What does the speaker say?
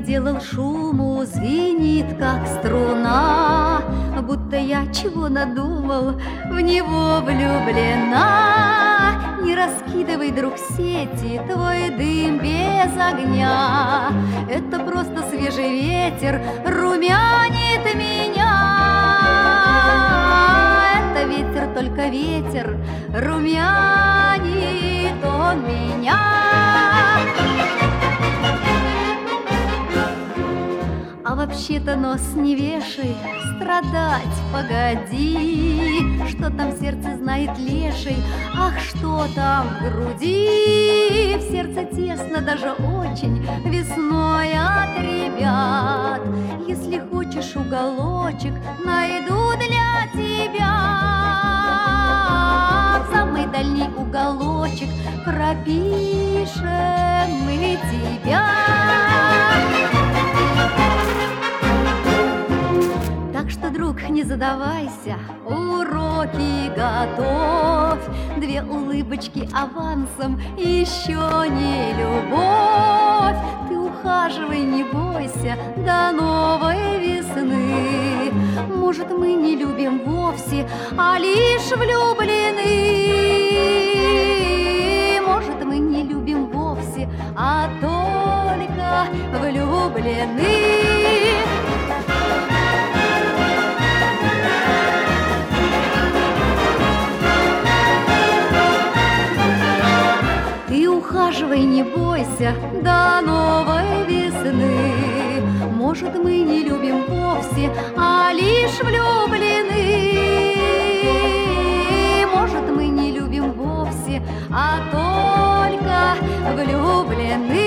наделал шуму, звенит, как струна, будто я чего надумал, в него влюблена. Не раскидывай, друг, сети, твой дым без огня. Это просто свежий ветер румянит меня. Это ветер, только ветер, румянит он меня. А вообще-то нос не вешай, страдать погоди. Что там в сердце знает леший, ах, что там в груди. В сердце тесно, даже очень, весной от ребят. Если хочешь уголочек, найду для тебя. В самый дальний уголочек пропишем мы тебя. Так что, друг, не задавайся, уроки готовь. 2 улыбочки авансом, еще не любовь. Ты ухаживай, не бойся, до новой весны. Может, мы не любим вовсе, а лишь влюблены. Может, мы не любим вовсе, а только влюблены. Ты ухаживай, не бойся, до новой весны. Может, мы не любим вовсе, а лишь влюблены. Может, мы не любим вовсе, а только влюблены.